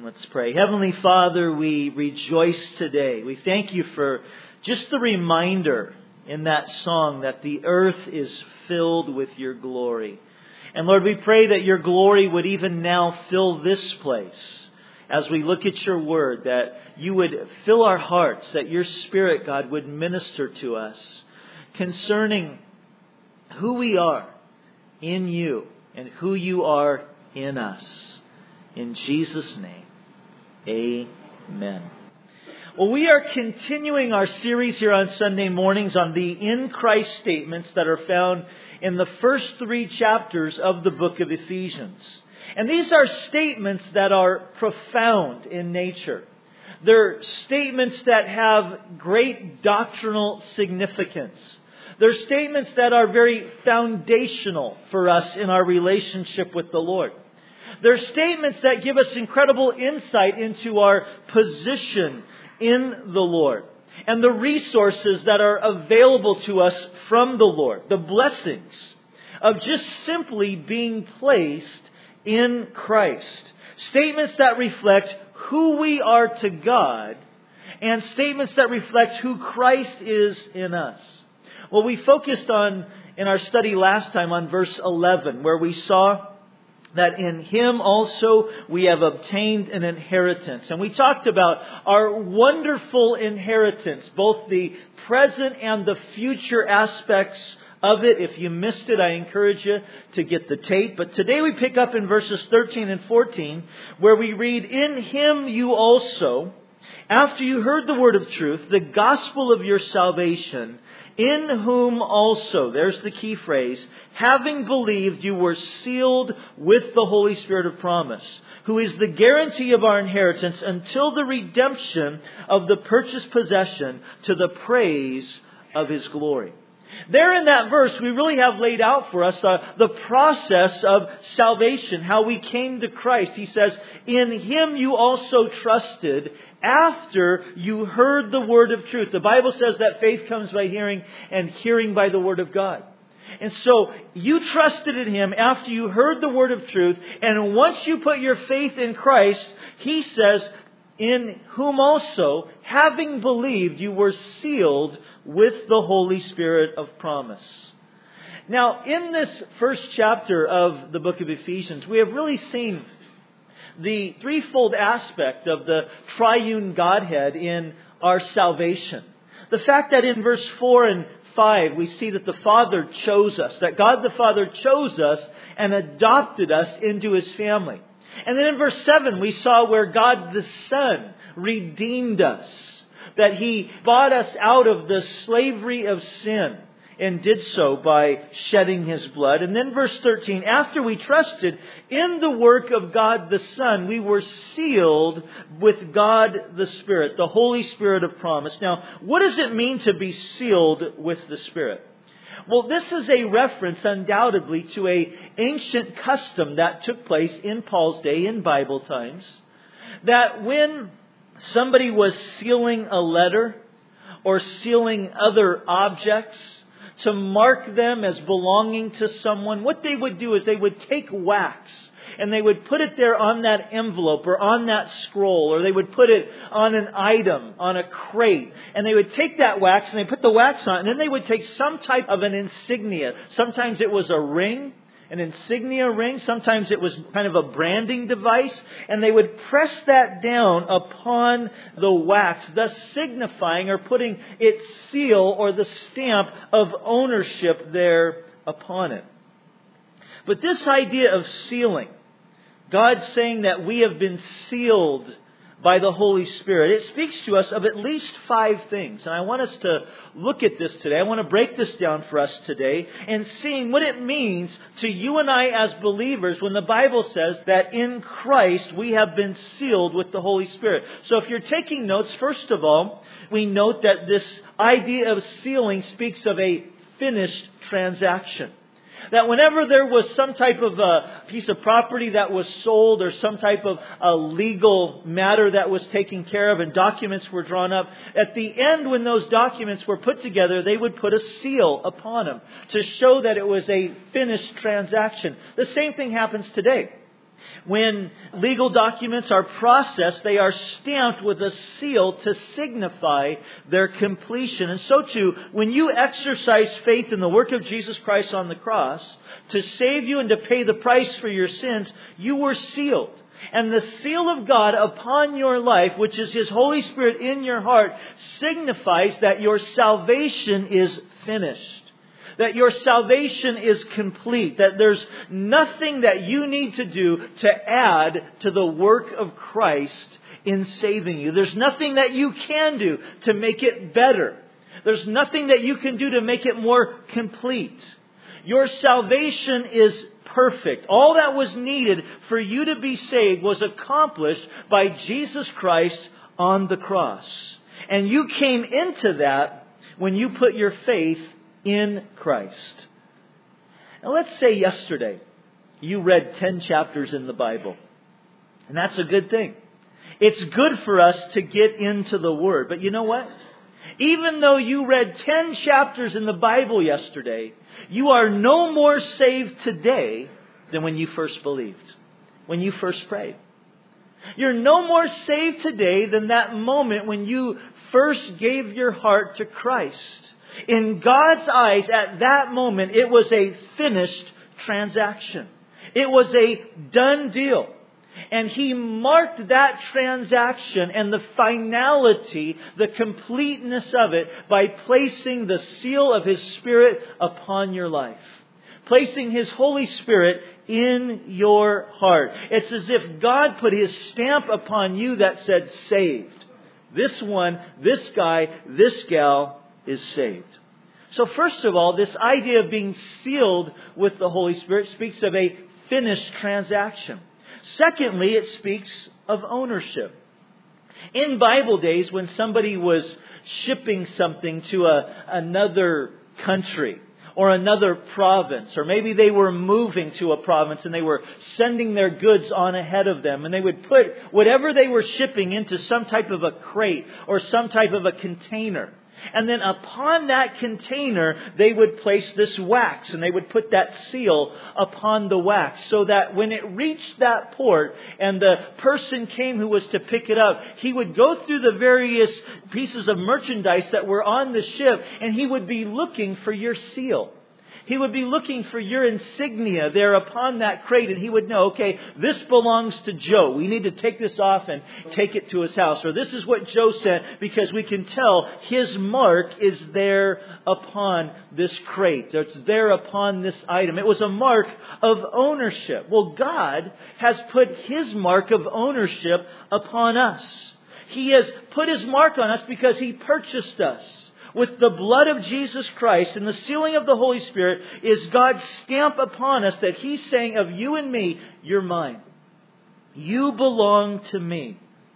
Let's pray. Heavenly Father, we rejoice today. We thank you for just the reminder in that song that the earth is filled with your glory. And Lord, we pray that your glory would even now fill this place as we look at your word, that you would fill our hearts, that your Spirit, God, would minister to us concerning who we are in you and who you are in us. In Jesus' name, amen. Well, we are continuing our series here on Sunday mornings on the in Christ statements that are found in the first 3 chapters of the book of Ephesians. And these are statements that are profound in nature. They're statements that have great doctrinal significance. They're statements that are very foundational for us in our relationship with the Lord. They're statements that give us incredible insight into our position in the Lord and the resources that are available to us from the Lord. The blessings of just simply being placed in Christ. Statements that reflect who we are to God and statements that reflect who Christ is in us. Well, we focused on, in our study last time, on verse 11, where we saw that in Him also we have obtained an inheritance. And we talked about our wonderful inheritance, both the present and the future aspects of it. If you missed it, I encourage you to get the tape. But today we pick up in verses 13 and 14, where we read, "In Him you also, after you heard the word of truth, the gospel of your salvation, in whom also," there's the key phrase, "having believed you were sealed with the Holy Spirit of promise, who is the guarantee of our inheritance until the redemption of the purchased possession to the praise of His glory." There in that verse, we really have laid out for us the process of salvation, how we came to Christ. He says, "In Him you also trusted after you heard the word of truth." The Bible says that faith comes by hearing and hearing by the word of God. And so you trusted in Him after you heard the word of truth. And once you put your faith in Christ, He says, "In whom also, having believed, you were sealed with the Holy Spirit of promise." Now, in this first chapter of the book of Ephesians, we have really seen the threefold aspect of the triune Godhead in our salvation. The fact that in verse 4 and 5, we see that the Father chose us, that God the Father chose us and adopted us into His family. And then in verse 7, we saw where God the Son redeemed us, that He bought us out of the slavery of sin and did so by shedding His blood. And then verse 13, after we trusted in the work of God the Son, we were sealed with God the Spirit, the Holy Spirit of promise. Now, what does it mean to be sealed with the Spirit? Well, this is a reference undoubtedly to an ancient custom that took place in Paul's day in Bible times, that when somebody was sealing a letter or sealing other objects to mark them as belonging to someone, what they would do is they would take wax and they would put it there on that envelope or on that scroll, or they would put it on an item, on a crate. And they would take that wax and they put the wax on it. And then they would take some type of an insignia. Sometimes it was a ring, an insignia ring. Sometimes it was kind of a branding device. And they would press that down upon the wax, thus signifying or putting its seal or the stamp of ownership there upon it. But this idea of sealing, God saying that we have been sealed by the Holy Spirit, it speaks to us of at least 5 things. And I want us to look at this today. I want to break this down for us today and seeing what it means to you and I as believers when the Bible says that in Christ we have been sealed with the Holy Spirit. So if you're taking notes, first of all, we note that this idea of sealing speaks of a finished transaction. That whenever there was some type of a piece of property that was sold or some type of a legal matter that was taken care of and documents were drawn up, at the end when those documents were put together, they would put a seal upon them to show that it was a finished transaction. The same thing happens today. When legal documents are processed, they are stamped with a seal to signify their completion. And so too, when you exercise faith in the work of Jesus Christ on the cross to save you and to pay the price for your sins, you were sealed. And the seal of God upon your life, which is His Holy Spirit in your heart, signifies that your salvation is finished. That your salvation is complete. That there's nothing that you need to do to add to the work of Christ in saving you. There's nothing that you can do to make it better. There's nothing that you can do to make it more complete. Your salvation is perfect. All that was needed for you to be saved was accomplished by Jesus Christ on the cross. And you came into that when you put your faith in Christ. Now let's say yesterday you read 10 chapters in the Bible. And that's a good thing. It's good for us to get into the Word. But you know what? Even though you read 10 chapters in the Bible yesterday, you are no more saved today than when you first believed, when you first prayed. You're no more saved today than that moment when you first gave your heart to Christ. In God's eyes, at that moment, it was a finished transaction. It was a done deal. And He marked that transaction and the finality, the completeness of it, by placing the seal of His Spirit upon your life. Placing His Holy Spirit in your heart. It's as if God put His stamp upon you that said, saved. This one, this guy, this gal is saved. So first of all, this idea of being sealed with the Holy Spirit speaks of a finished transaction. Secondly, it speaks of ownership. In Bible days, when somebody was shipping something to another country or another province, or maybe they were moving to a province and they were sending their goods on ahead of them, and they would put whatever they were shipping into some type of a crate or some type of a container. And then upon that container, they would place this wax, and they would put that seal upon the wax, so that when it reached that port and the person came who was to pick it up, he would go through the various pieces of merchandise that were on the ship, and he would be looking for your seal. He would be looking for your insignia there upon that crate, and he would know, okay, this belongs to Joe. We need to take this off and take it to his house. Or this is what Joe sent, because we can tell his mark is there upon this crate. It's there upon this item. It was a mark of ownership. Well, God has put His mark of ownership upon us. He has put His mark on us because He purchased us. With the blood of Jesus Christ and the sealing of the Holy Spirit is God's stamp upon us that He's saying of you and me, you're mine. You belong to me.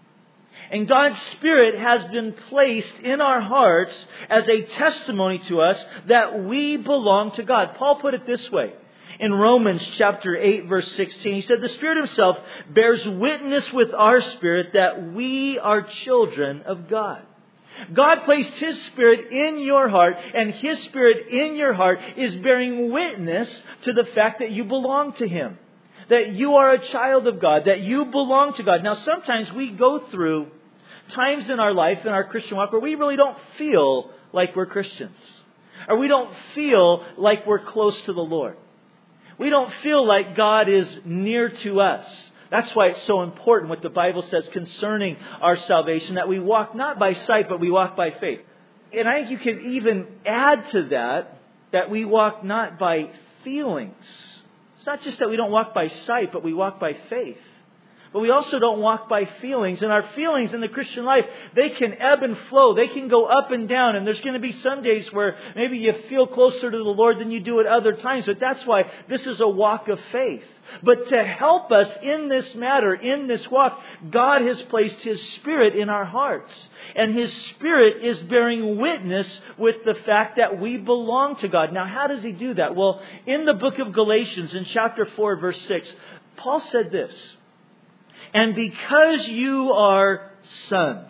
And God's Spirit has been placed in our hearts as a testimony to us that we belong to God. Paul put it this way. In Romans chapter 8, verse 16, he said, the Spirit Himself bears witness with our spirit that we are children of God. God placed His Spirit in your heart, and His Spirit in your heart is bearing witness to the fact that you belong to Him. That you are a child of God, that you belong to God. Now, sometimes we go through times in our life, in our Christian walk, where we really don't feel like we're Christians. Or we don't feel like we're close to the Lord. We don't feel like God is near to us. That's why it's so important what the Bible says concerning our salvation, that we walk not by sight, but we walk by faith. And I think you can even add to that we walk not by feelings. It's not just that we don't walk by sight, but we walk by faith. But we also don't walk by feelings. And our feelings in the Christian life, they can ebb and flow. They can go up and down. And there's going to be some days where maybe you feel closer to the Lord than you do at other times. But that's why this is a walk of faith. But to help us in this matter, in this walk, God has placed His Spirit in our hearts. And His Spirit is bearing witness with the fact that we belong to God. Now, how does He do that? Well, in the book of Galatians, in chapter 4, verse 6, Paul said this. And because you are sons,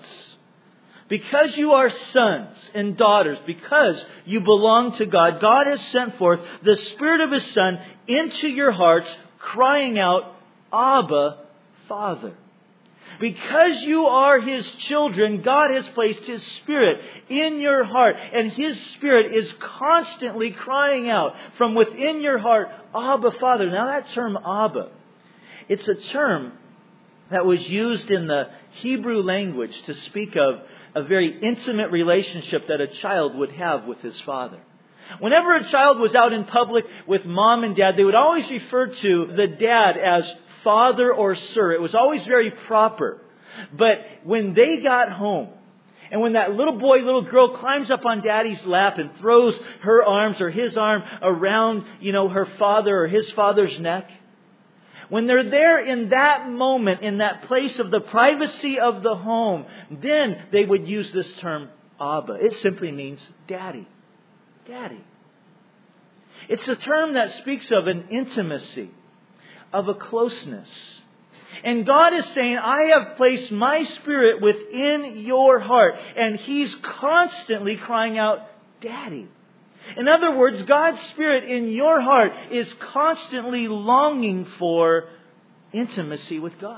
because you are sons and daughters, because you belong to God, God has sent forth the Spirit of His Son into your hearts, crying out, Abba, Father. Because you are His children, God has placed His Spirit in your heart. And His Spirit is constantly crying out from within your heart, Abba, Father. Now that term Abba, it's a term that was used in the Hebrew language to speak of a very intimate relationship that a child would have with his father. Whenever a child was out in public with mom and dad, they would always refer to the dad as father or sir. It was always very proper. But when they got home, and when that little boy, little girl climbs up on daddy's lap and throws her arms or his arm around, her father or his father's neck, when they're there in that moment, in that place of the privacy of the home, then they would use this term, Abba. It simply means daddy. Daddy. It's a term that speaks of an intimacy, of a closeness. And God is saying, I have placed my Spirit within your heart. And He's constantly crying out, Daddy. In other words, God's Spirit in your heart is constantly longing for intimacy with God.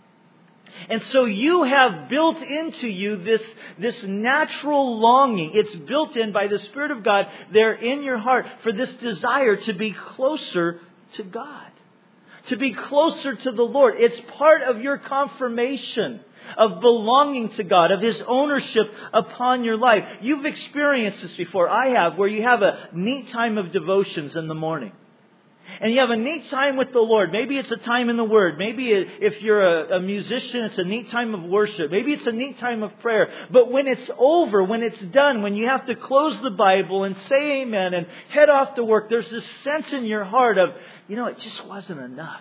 And so you have built into you this natural longing. It's built in by the Spirit of God there in your heart for this desire to be closer to God. To be closer to the Lord. It's part of your confirmation of belonging to God, of His ownership upon your life. You've experienced this before. I have, where you have a neat time of devotions in the morning. And you have a neat time with the Lord. Maybe it's a time in the Word. Maybe if you're a musician, it's a neat time of worship. Maybe it's a neat time of prayer. But when it's over, when it's done, when you have to close the Bible and say amen and head off to work, there's this sense in your heart of, it just wasn't enough.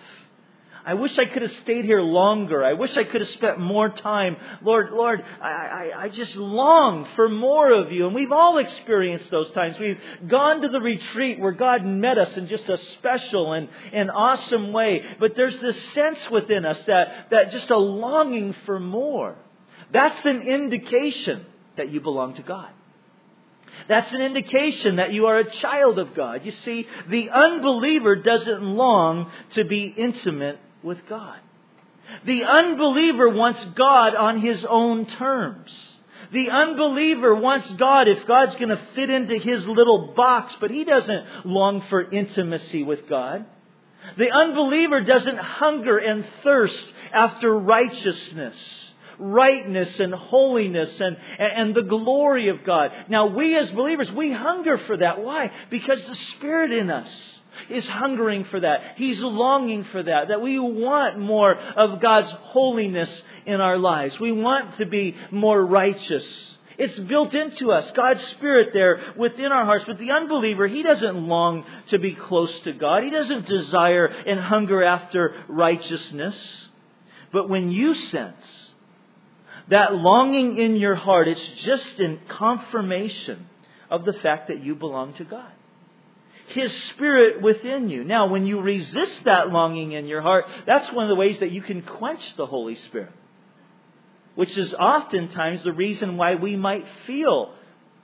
I wish I could have stayed here longer. I wish I could have spent more time. Lord, I just long for more of You. And we've all experienced those times. We've gone to the retreat where God met us in just a special and awesome way. But there's this sense within us that just a longing for more. That's an indication that you belong to God. That's an indication that you are a child of God. You see, the unbeliever doesn't long to be intimate with God. The unbeliever wants God on his own terms. The unbeliever wants God if God's going to fit into his little box, but he doesn't long for intimacy with God. The unbeliever doesn't hunger and thirst after righteousness, rightness and holiness and the glory of God. Now we as believers, we hunger for that. Why? Because the Spirit in us is hungering for that. He's longing for that we want more of God's holiness in our lives. We want to be more righteous. It's built into us, God's Spirit there within our hearts. But the unbeliever, he doesn't long to be close to God. He doesn't desire and hunger after righteousness. But when you sense that longing in your heart, it's just in confirmation of the fact that you belong to God. His Spirit within you. Now, when you resist that longing in your heart, that's one of the ways that you can quench the Holy Spirit. Which is oftentimes the reason why we might feel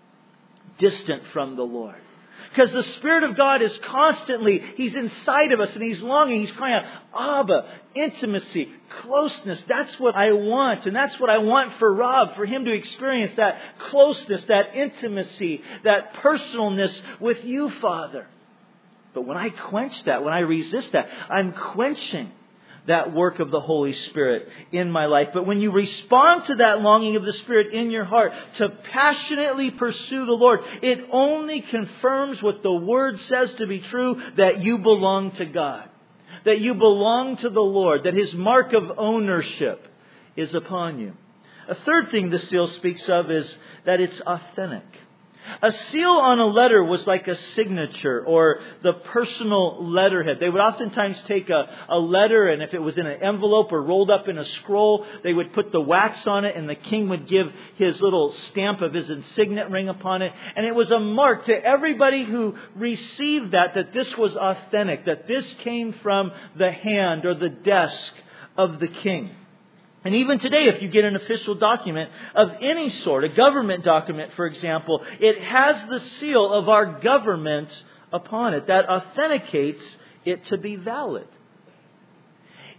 distant from the Lord. Because the Spirit of God is constantly, He's inside of us and He's longing. He's crying out, Abba, intimacy, closeness. That's what I want. And that's what I want for Rob, for him to experience that closeness, that intimacy, that personalness with You, Father. But when I quench that, when I resist that, I'm quenching that work of the Holy Spirit in my life. But when you respond to that longing of the Spirit in your heart to passionately pursue the Lord, it only confirms what the Word says to be true, that you belong to God, that you belong to the Lord, that His mark of ownership is upon you. A third thing the seal speaks of is that it's authentic. A seal on a letter was like a signature or the personal letterhead. They would oftentimes take a letter, and if it was in an envelope or rolled up in a scroll, they would put the wax on it, and the king would give his little stamp of his signet ring upon it. And it was a mark to everybody who received that this was authentic, that this came from the hand or the desk of the king. And even today, if you get an official document of any sort, a government document, for example, it has the seal of our government upon it. That authenticates it to be valid.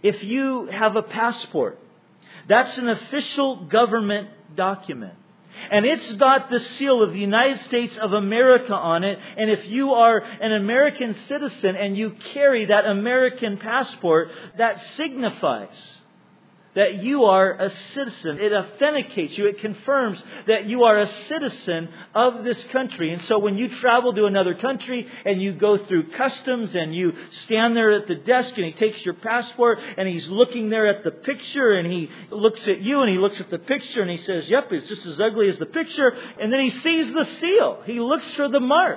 If you have a passport, that's an official government document. And it's got the seal of the United States of America on it. And if you are an American citizen and you carry that American passport, that signifies that you are a citizen. It authenticates you. It confirms that you are a citizen of this country. And so when you travel to another country and you go through customs and you stand there at the desk and he takes your passport and he's looking there at the picture and he looks at you and he looks at the picture and he says, yep, it's just as ugly as the picture. And then he sees the seal. He looks for the mark.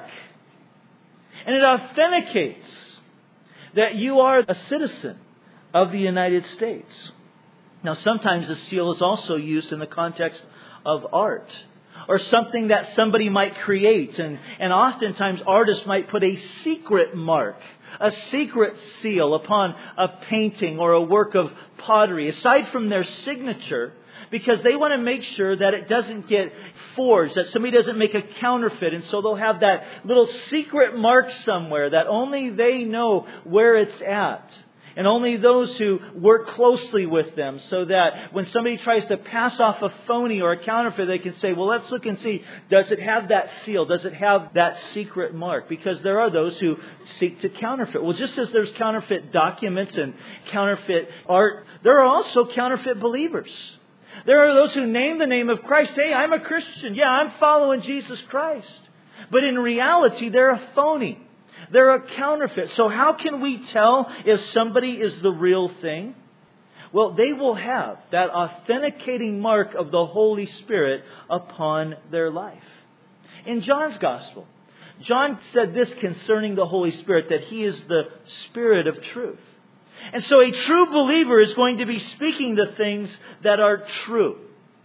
And it authenticates that you are a citizen of the United States. Now, sometimes the seal is also used in the context of art or something that somebody might create. And oftentimes artists might put a secret mark, a secret seal upon a painting or a work of pottery, aside from their signature, because they want to make sure that it doesn't get forged, that somebody doesn't make a counterfeit. And so they'll have that little secret mark somewhere that only they know where it's at. And only those who work closely with them, so that when somebody tries to pass off a phony or a counterfeit, they can say, well, let's look and see, does it have that seal? Does it have that secret mark? Because there are those who seek to counterfeit. Well, just as there's counterfeit documents and counterfeit art, there are also counterfeit believers. There are those who name the name of Christ. Hey, I'm a Christian. Yeah, I'm following Jesus Christ. But in reality, they're a phony. They're a counterfeit. So how can we tell if somebody is the real thing? Well, they will have that authenticating mark of the Holy Spirit upon their life. In John's Gospel, John said this concerning the Holy Spirit, that He is the Spirit of truth. And so a true believer is going to be speaking the things that are true.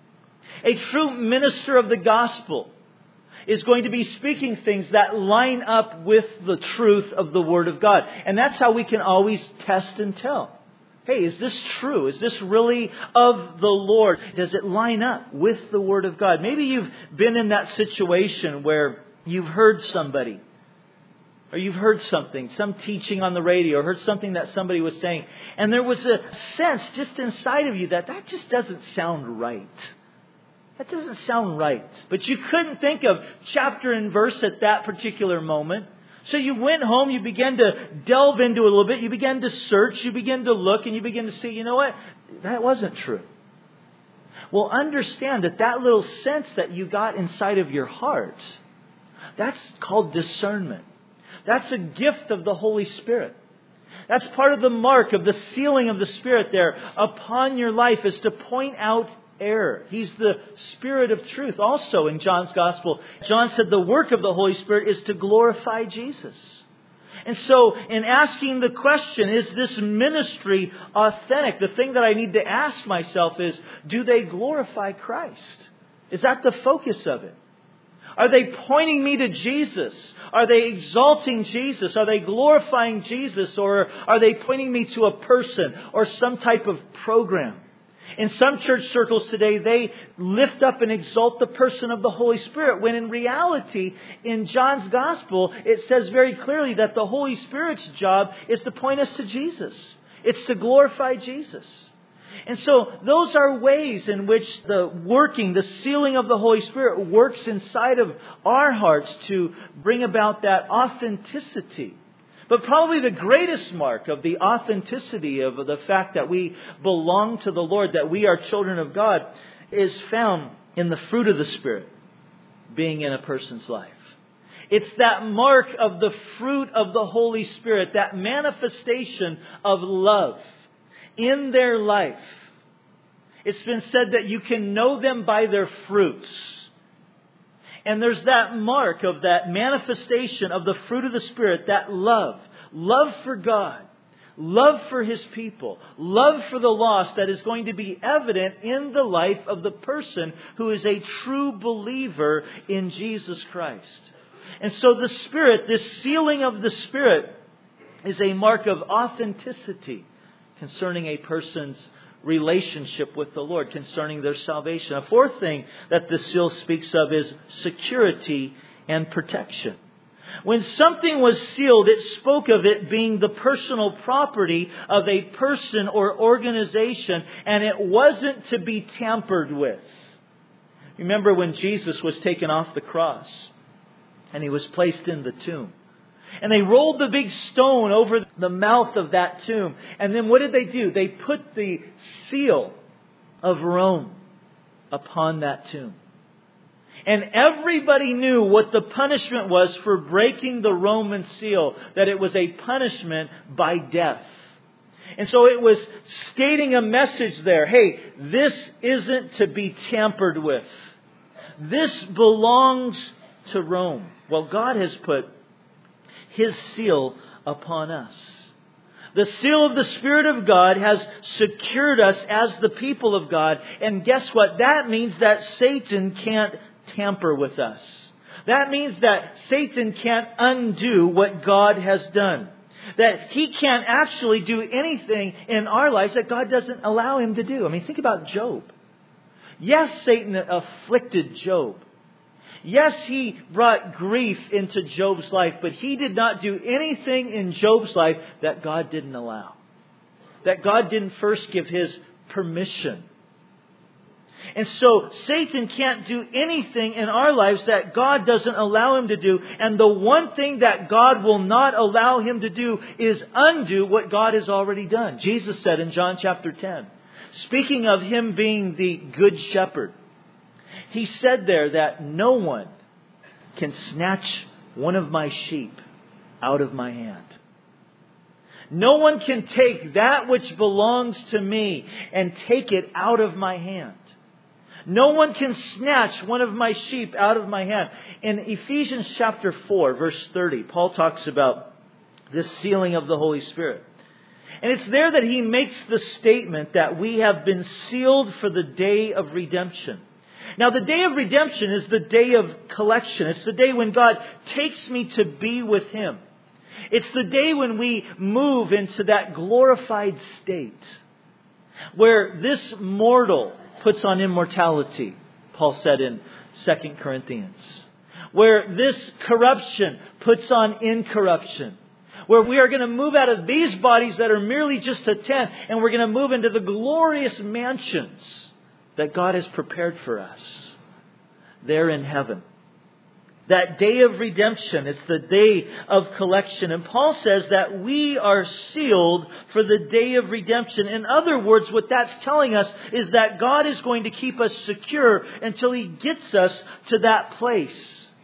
A true minister of the gospel is going to be speaking things that line up with the truth of the Word of God. And that's how we can always test and tell. Hey, is this true? Is this really of the Lord? Does it line up with the Word of God? Maybe you've been in that situation where you've heard somebody, or you've heard something, some teaching on the radio, or heard something that somebody was saying, and there was a sense just inside of you that just doesn't sound right. That doesn't sound right. But you couldn't think of chapter and verse at that particular moment. So you went home, you began to delve into it a little bit, you began to search, you began to look, and you began to see, you know what? That wasn't true. Well, understand that little sense that you got inside of your heart, that's called discernment. That's a gift of the Holy Spirit. That's part of the mark of the sealing of the Spirit there upon your life, is to point out error. He's the Spirit of truth. Also in John's Gospel, John said the work of the Holy Spirit is to glorify Jesus. And so in asking the question, is this ministry authentic? The thing that I need to ask myself is, do they glorify Christ? Is that the focus of it? Are they pointing me to Jesus? Are they exalting Jesus? Are they glorifying Jesus? Or are they pointing me to a person or some type of program? In some church circles today, they lift up and exalt the person of the Holy Spirit, when in reality, in John's Gospel, it says very clearly that the Holy Spirit's job is to point us to Jesus. It's to glorify Jesus. And so those are ways in which the sealing of the Holy Spirit works inside of our hearts to bring about that authenticity. But probably the greatest mark of the authenticity of the fact that we belong to the Lord, that we are children of God, is found in the fruit of the Spirit being in a person's life. It's that mark of the fruit of the Holy Spirit, that manifestation of love in their life. It's been said that you can know them by their fruits. And there's that mark of that manifestation of the fruit of the Spirit, that love. Love for God. Love for His people. Love for the lost, that is going to be evident in the life of the person who is a true believer in Jesus Christ. And so the Spirit, this sealing of the Spirit, is a mark of authenticity concerning a person's relationship with the Lord, concerning their salvation. A fourth thing that the seal speaks of is security and protection. When something was sealed, it spoke of it being the personal property of a person or organization, and it wasn't to be tampered with. Remember when Jesus was taken off the cross and He was placed in the tomb. And they rolled the big stone over the mouth of that tomb. And then what did they do? They put the seal of Rome upon that tomb. And everybody knew what the punishment was for breaking the Roman seal, that it was a punishment by death. And so it was stating a message there. Hey, this isn't to be tampered with. This belongs to Rome. Well, God has put His seal upon us. The seal of the Spirit of God has secured us as the people of God. And guess what? That means that Satan can't tamper with us. That means that Satan can't undo what God has done. That he can't actually do anything in our lives that God doesn't allow him to do. I mean, think about Job. Yes, Satan afflicted Job. Yes, he brought grief into Job's life, but he did not do anything in Job's life that God didn't allow. That God didn't first give His permission. And so Satan can't do anything in our lives that God doesn't allow him to do. And the one thing that God will not allow him to do is undo what God has already done. Jesus said in John chapter 10, speaking of Him being the good shepherd, He said there that no one can snatch one of my sheep out of my hand. No one can take that which belongs to me and take it out of my hand. No one can snatch one of my sheep out of my hand. In Ephesians chapter 4, verse 30, Paul talks about this sealing of the Holy Spirit. And it's there that he makes the statement that we have been sealed for the day of redemption. Now, the day of redemption is the day of collection. It's the day when God takes me to be with Him. It's the day when we move into that glorified state where this mortal puts on immortality, Paul said in 2 Corinthians. Where this corruption puts on incorruption. Where we are going to move out of these bodies that are merely just a tent, and we're going to move into the glorious mansions that God has prepared for us there in heaven. That day of redemption, it's the day of collection. And Paul says that we are sealed for the day of redemption. In other words, what that's telling us is that God is going to keep us secure until He gets us to that place.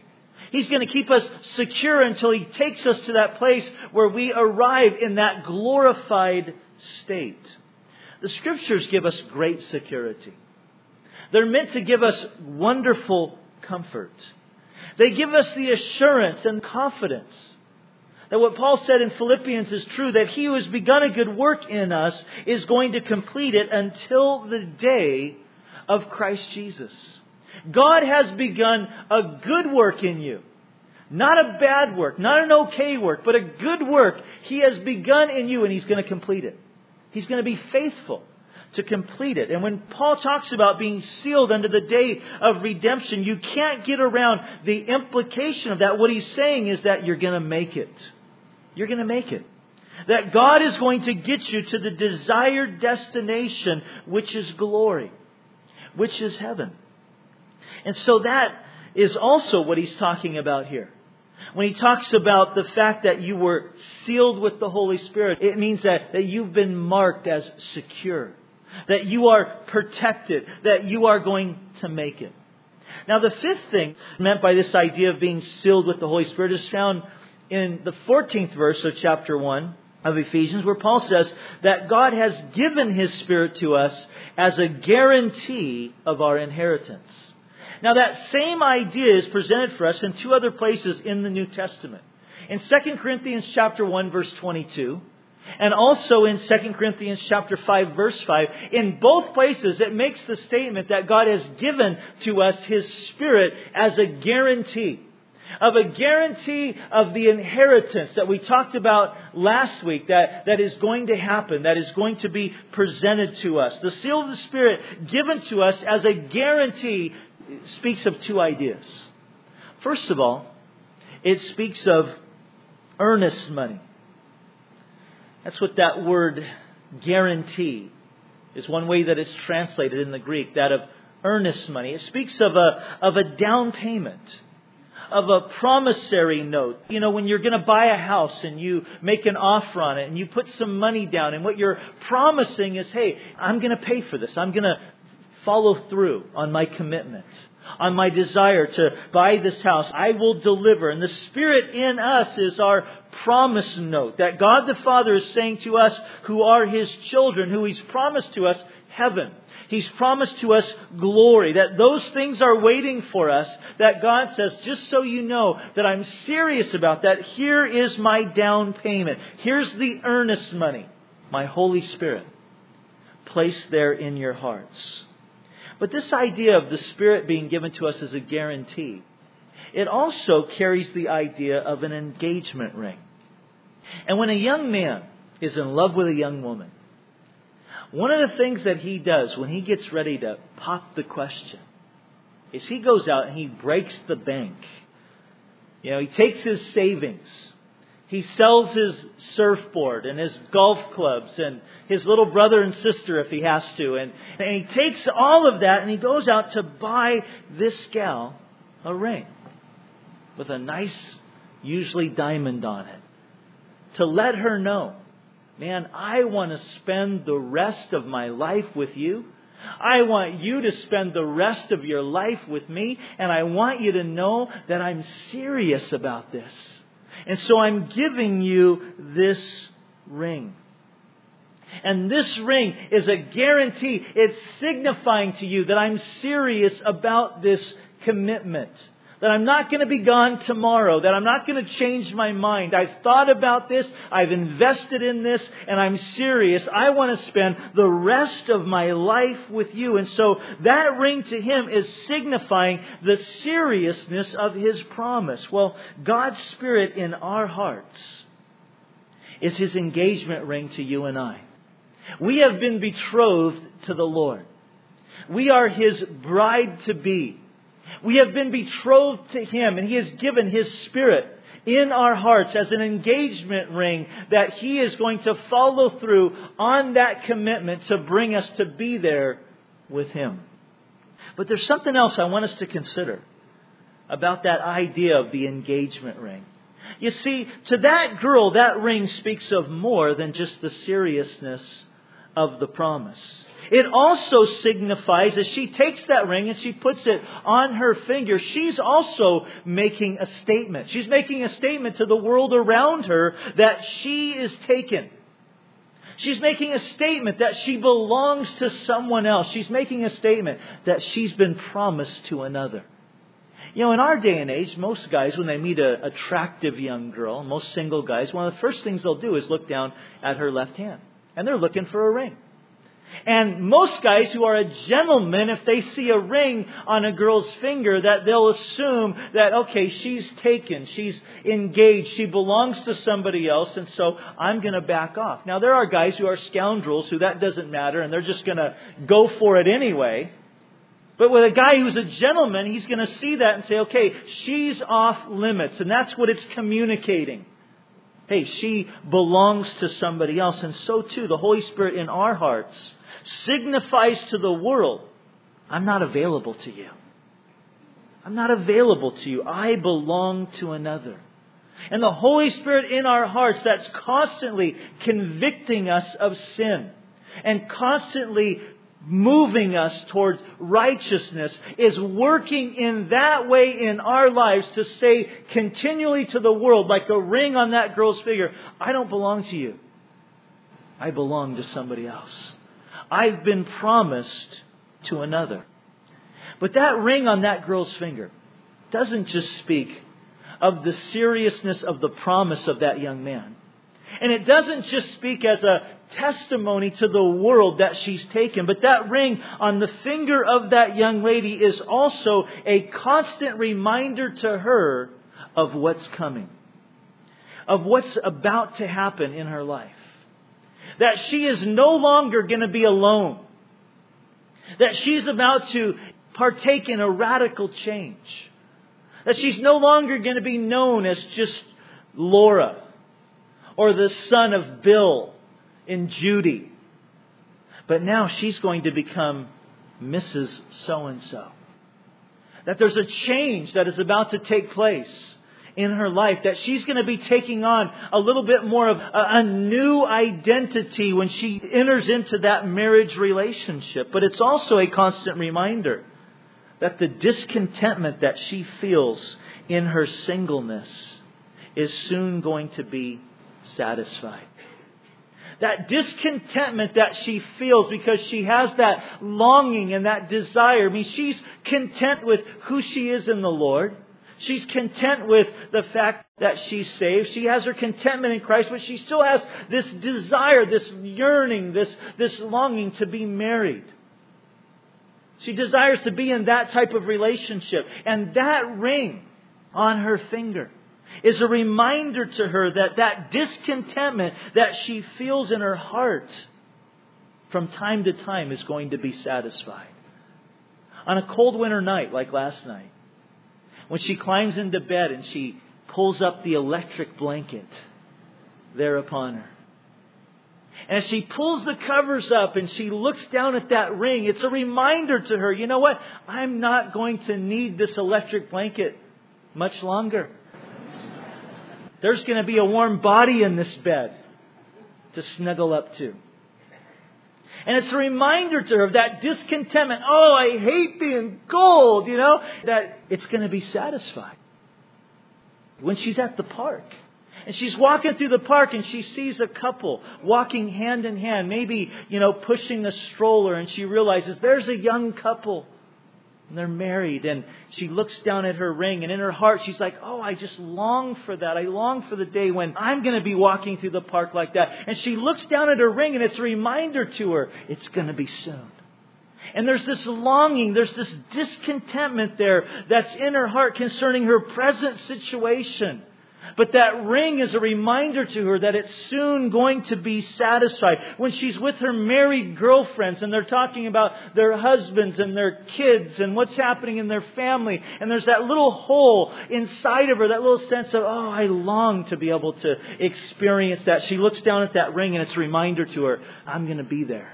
He's going to keep us secure until He takes us to that place where we arrive in that glorified state. The Scriptures give us great security. They're meant to give us wonderful comfort. They give us the assurance and confidence that what Paul said in Philippians is true, that He who has begun a good work in us is going to complete it until the day of Christ Jesus. God has begun a good work in you. Not a bad work, not an okay work, but a good work He has begun in you, and He's going to complete it. He's going to be faithful to complete it. And when Paul talks about being sealed unto the day of redemption, you can't get around the implication of that. What he's saying is that you're going to make it. You're going to make it. That God is going to get you to the desired destination, which is glory, which is heaven. And so that is also what he's talking about here. When he talks about the fact that you were sealed with the Holy Spirit, it means that you've been marked as secure. That you are protected. That you are going to make it. Now, the fifth thing meant by this idea of being sealed with the Holy Spirit is found in the 14th verse of chapter 1 of Ephesians, where Paul says that God has given His Spirit to us as a guarantee of our inheritance. Now, that same idea is presented for us in two other places in the New Testament. In 2 Corinthians chapter 1, verse 22, and also in 2 Corinthians chapter 5, verse 5. In both places, it makes the statement that God has given to us His Spirit as a guarantee. Of a guarantee of the inheritance that we talked about last week that is going to happen, that is going to be presented to us. The seal of the Spirit given to us as a guarantee speaks of two ideas. First of all, It speaks of earnest money. That's what that word guarantee is, one way that it's translated in the Greek, that of earnest money. It speaks of a down payment, of a promissory note. You know, when you're going to buy a house and you make an offer on it and you put some money down, and what you're promising is, hey, I'm going to pay for this. I'm going to follow through on my commitment, on my desire to buy this house. I will deliver. And the Spirit in us is our promise note that God the Father is saying to us who are His children, who He's promised to us heaven. He's promised to us glory, that those things are waiting for us, that God says, just so you know that I'm serious about that, here is my down payment. Here's the earnest money, my Holy Spirit, placed there in your hearts. But this idea of the Spirit being given to us as a guarantee, it also carries the idea of an engagement ring. And when a young man is in love with a young woman, one of the things that he does when he gets ready to pop the question is he goes out and he breaks the bank. You know, he takes his savings. He sells his surfboard and his golf clubs and his little brother and sister if he has to. And he takes all of that and he goes out to buy this gal a ring with a nice, usually diamond on it, to let her know, man, I want to spend the rest of my life with you. I want you to spend the rest of your life with me. And I want you to know that I'm serious about this. And so I'm giving you this ring. And this ring is a guarantee. It's signifying to you that I'm serious about this commitment. That I'm not going to be gone tomorrow. That I'm not going to change my mind. I've thought about this. I've invested in this. And I'm serious. I want to spend the rest of my life with you. And so that ring to him is signifying the seriousness of his promise. Well, God's Spirit in our hearts is His engagement ring to you and I. We have been betrothed to the Lord. We are His bride to be. We have been betrothed to Him, and He has given His Spirit in our hearts as an engagement ring that He is going to follow through on that commitment to bring us to be there with Him. But there's something else I want us to consider about that idea of the engagement ring. You see, to that girl, that ring speaks of more than just the seriousness of the promise. It also signifies, as she takes that ring and she puts it on her finger, she's also making a statement. She's making a statement to the world around her that she is taken. She's making a statement that she belongs to someone else. She's making a statement that she's been promised to another. You know, in our day and age, most guys, when they meet an attractive young girl, most single guys, one of the first things they'll do is look down at her left hand. And they're looking for a ring. And most guys who are a gentleman, if they see a ring on a girl's finger, that they'll assume that, okay, she's taken, she's engaged, she belongs to somebody else, and so I'm going to back off. Now, there are guys who are scoundrels who that doesn't matter, and they're just going to go for it anyway. But with a guy who's a gentleman, he's going to see that and say, okay, she's off limits, and that's what it's communicating. Hey, she belongs to somebody else. And so too, the Holy Spirit in our hearts signifies to the world, I'm not available to you. I'm not available to you. I belong to another. And the Holy Spirit in our hearts that's constantly convicting us of sin and constantly moving us towards righteousness is working in that way in our lives to say continually to the world, like a ring on that girl's finger, I don't belong to you. I belong to somebody else. I've been promised to another. But that ring on that girl's finger doesn't just speak of the seriousness of the promise of that young man. And it doesn't just speak as a testimony to the world that she's taken. But that ring on the finger of that young lady is also a constant reminder to her of what's coming. Of what's about to happen in her life. That she is no longer going to be alone. That she's about to partake in a radical change. That she's no longer going to be known as just Laura or the son of Bill and Judy. But now she's going to become Mrs. So-and-so. That there's a change that is about to take place in her life. That she's going to be taking on a little bit more of a new identity when she enters into that marriage relationship. But it's also a constant reminder that the discontentment that she feels in her singleness is soon going to be satisfied. That discontentment that she feels because she has that longing and that desire. I mean, she's content with who she is in the Lord. She's content with the fact that she's saved. She has her contentment in Christ, but she still has this desire, this yearning, this longing to be married. She desires to be in that type of relationship. And that ring on her finger is a reminder to her that discontentment that she feels in her heart from time to time is going to be satisfied. On a cold winter night like last night, when she climbs into bed and she pulls up the electric blanket there upon her. And as she pulls the covers up and she looks down at that ring, it's a reminder to her, you know what? I'm not going to need this electric blanket much longer. There's going to be a warm body in this bed to snuggle up to. And it's a reminder to her of that discontentment. Oh, I hate being cold, that it's going to be satisfied. When she's at the park and she's walking through the park and she sees a couple walking hand in hand, maybe, pushing a stroller, and she realizes there's a young couple. And they're married, and she looks down at her ring, and in her heart she's like, oh, I just long for that. I long for the day when I'm going to be walking through the park like that. And she looks down at her ring, and it's a reminder to her, it's going to be soon. And there's this longing, there's this discontentment there that's in her heart concerning her present situation. But that ring is a reminder to her that it's soon going to be satisfied. When she's with her married girlfriends and they're talking about their husbands and their kids and what's happening in their family. And there's that little hole inside of her, that little sense of, oh, I long to be able to experience that. She looks down at that ring and it's a reminder to her, I'm going to be there.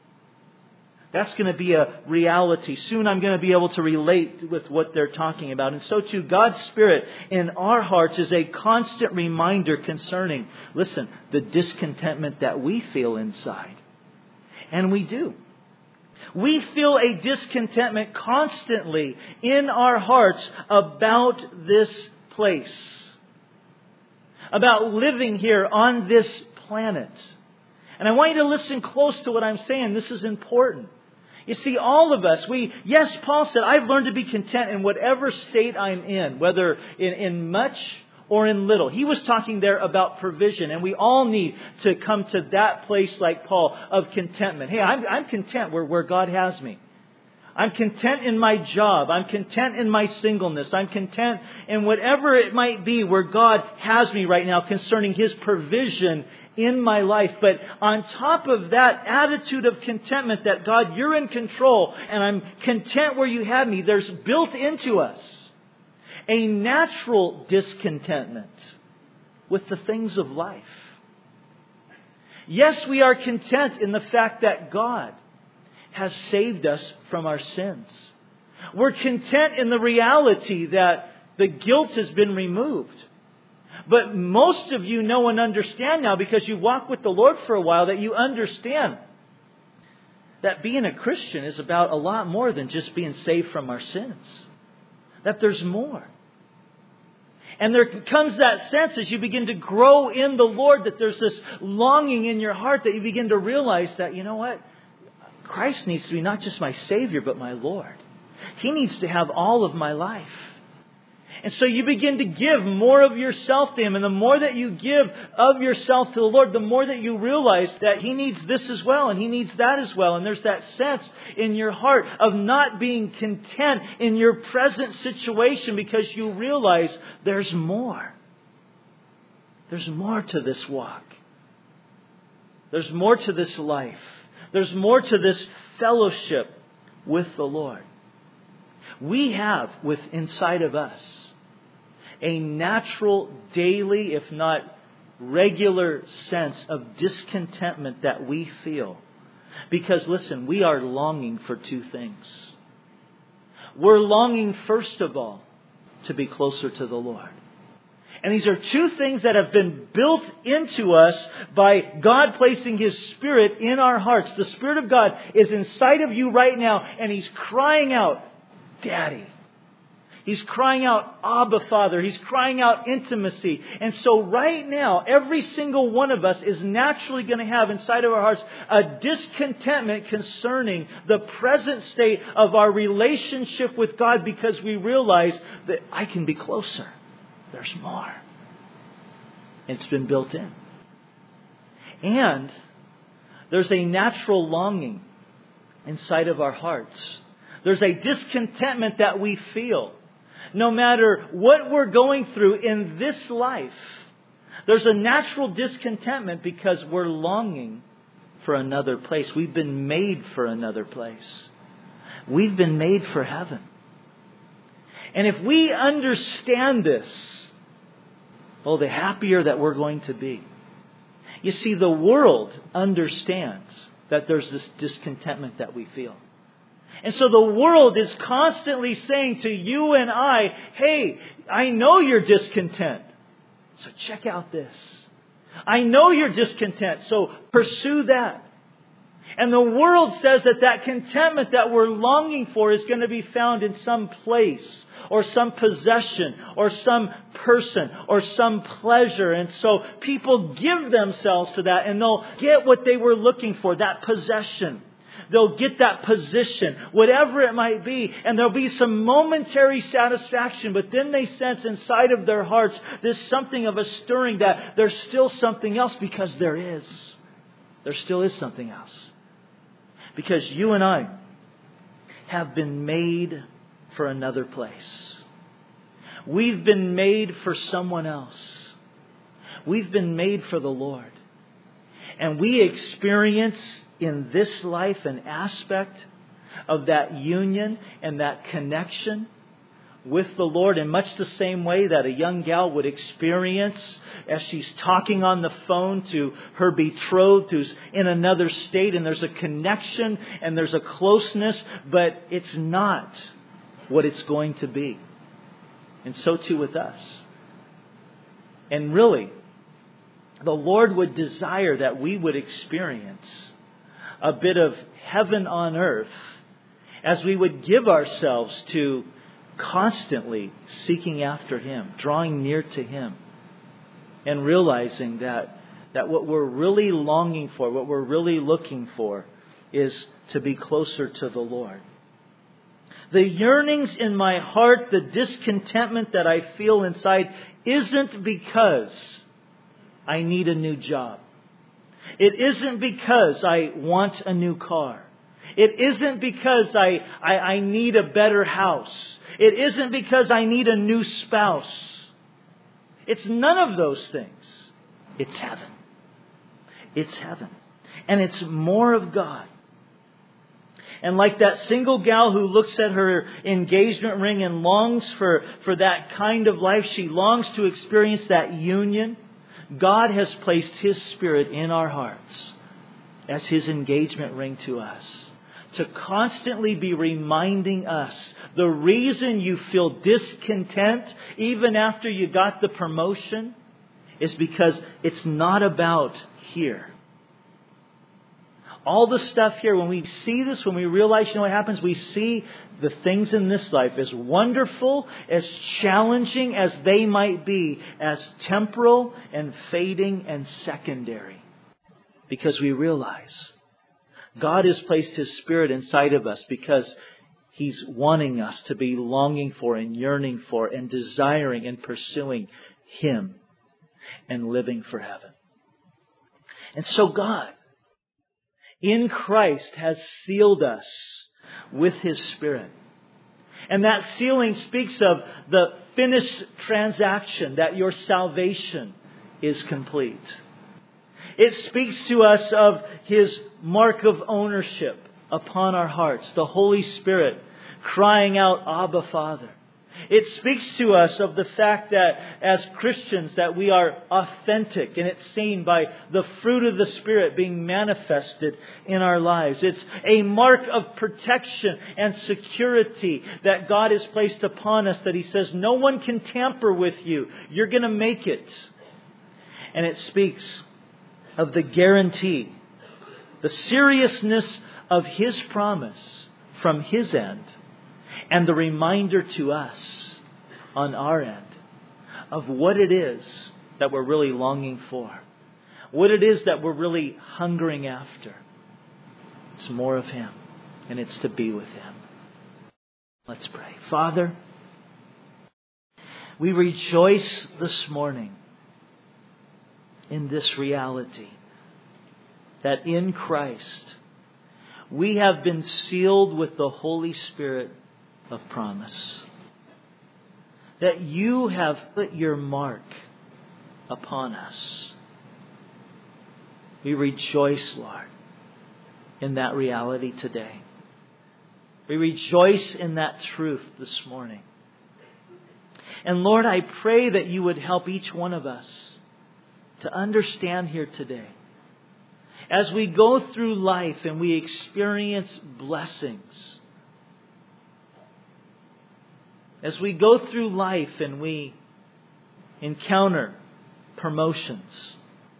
That's going to be a reality. Soon I'm going to be able to relate with what they're talking about. And so too, God's Spirit in our hearts is a constant reminder concerning, listen, the discontentment that we feel inside. And we do. We feel a discontentment constantly in our hearts about this place. About living here on this planet. And I want you to listen close to what I'm saying. This is important. You see, all of us, yes, Paul said, I've learned to be content in whatever state I'm in, whether in much or in little. He was talking there about provision, and we all need to come to that place like Paul of contentment. Hey, I'm content where God has me. I'm content in my job. I'm content in my singleness. I'm content in whatever it might be where God has me right now concerning His provision in my life. But on top of that attitude of contentment that God, you're in control and I'm content where you have me, there's built into us a natural discontentment with the things of life. Yes, we are content in the fact that God has saved us from our sins. We're content in the reality that the guilt has been removed. But most of you know and understand now, because you walk with the Lord for a while, that you understand that being a Christian is about a lot more than just being saved from our sins. That there's more. And there comes that sense as you begin to grow in the Lord that there's this longing in your heart that you begin to realize that, you know what? Christ needs to be not just my Savior, but my Lord. He needs to have all of my life. And so you begin to give more of yourself to Him. And the more that you give of yourself to the Lord, the more that you realize that He needs this as well and He needs that as well. And there's that sense in your heart of not being content in your present situation because you realize there's more. There's more to this walk. There's more to this life. There's more to this fellowship with the Lord. We have inside of us a natural, daily, if not regular sense of discontentment that we feel. Because listen, we are longing for two things. We're longing, first of all, to be closer to the Lord. And these are two things that have been built into us by God placing His Spirit in our hearts. The Spirit of God is inside of you right now, and He's crying out, Daddy. He's crying out, Abba, Father. He's crying out intimacy. And so right now, every single one of us is naturally going to have inside of our hearts a discontentment concerning the present state of our relationship with God, because we realize that I can be closer. There's more. It's been built in. And there's a natural longing inside of our hearts. There's a discontentment that we feel. No matter what we're going through in this life, there's a natural discontentment because we're longing for another place. We've been made for another place. We've been made for heaven. And if we understand this, the happier that we're going to be. You see, the world understands that there's this discontentment that we feel. And so the world is constantly saying to you and I, hey, I know you're discontent, so check out this. I know you're discontent, so pursue that. And the world says that contentment that we're longing for is going to be found in some place, or some possession, or some person, or some pleasure. And so people give themselves to that, and they'll get what they were looking for, that possession. They'll get that position, whatever it might be, and there'll be some momentary satisfaction, but then they sense inside of their hearts there's something of a stirring that there's still something else, because there is. There still is something else. Because you and I have been made for another place. We've been made for someone else. We've been made for the Lord. And we experience in this life an aspect of that union and that connection with the Lord in much the same way that a young gal would experience as she's talking on the phone to her betrothed who's in another state, and there's a connection and there's a closeness, but it's not what it's going to be. And so too with us. And really, the Lord would desire that we would experience a bit of heaven on earth as we would give ourselves to constantly seeking after Him, drawing near to Him, and realizing that what we're really longing for, what we're really looking for, is to be closer to the Lord. The yearnings in my heart, the discontentment that I feel inside, isn't because I need a new job. It isn't because I want a new car. It isn't because I need a better house. It isn't because I need a new spouse. It's none of those things. It's heaven. It's heaven. And it's more of God. And like that single gal who looks at her engagement ring and longs for that kind of life, she longs to experience that union. God has placed His Spirit in our hearts as His engagement ring to us, to constantly be reminding us the reason you feel discontent even after you got the promotion is because it's not about here. All the stuff here, when we see this, when we realize, what happens? We see the things in this life, as wonderful, as challenging as they might be, as temporal and fading and secondary. Because we realize God has placed His Spirit inside of us because He's wanting us to be longing for and yearning for and desiring and pursuing Him and living for heaven. And so God, in Christ, has sealed us with His Spirit. And that sealing speaks of the finished transaction, that your salvation is complete. It speaks to us of His mark of ownership upon our hearts, the Holy Spirit crying out, Abba, Father. It speaks to us of the fact that as Christians that we are authentic, and it's seen by the fruit of the Spirit being manifested in our lives. It's a mark of protection and security that God has placed upon us, that He says no one can tamper with you. You're going to make it. And it speaks of the guarantee, the seriousness of His promise from His end, and the reminder to us on our end of what it is that we're really longing for. What it is that we're really hungering after. It's more of Him, and it's to be with Him. Let's pray. Father, we rejoice this morning in this reality that in Christ we have been sealed with the Holy Spirit of promise. That You have put Your mark upon us. We rejoice, Lord, in that reality today. We rejoice in that truth this morning. And Lord, I pray that You would help each one of us to understand here today, as we go through life and we experience blessings, as we go through life and we encounter promotions,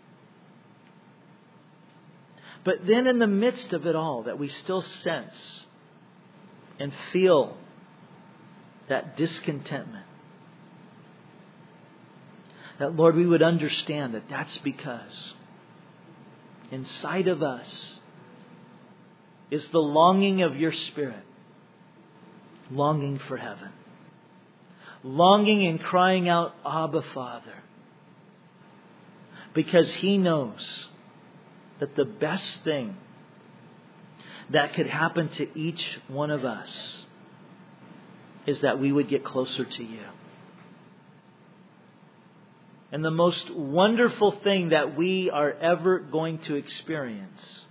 but then in the midst of it all, that we still sense and feel that discontentment, that, Lord, we would understand that that's because inside of us is the longing of Your Spirit, longing for heaven, longing and crying out, Abba, Father, because He knows that the best thing that could happen to each one of us is that we would get closer to You. And the most wonderful thing that we are ever going to experience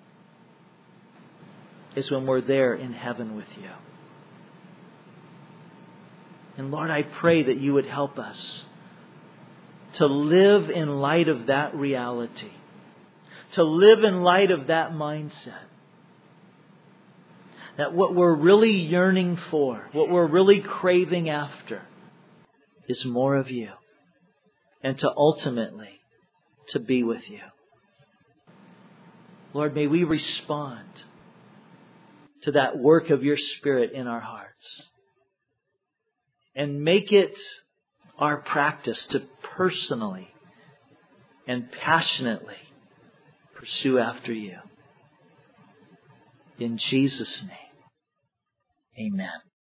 is when we're there in heaven with You. And Lord, I pray that You would help us to live in light of that reality, to live in light of that mindset. That what we're really yearning for, what we're really craving after, is more of You. And to ultimately to be with You. Lord, may we respond to that work of Your Spirit in our hearts. And make it our practice to personally and passionately pursue after You. In Jesus' name, amen.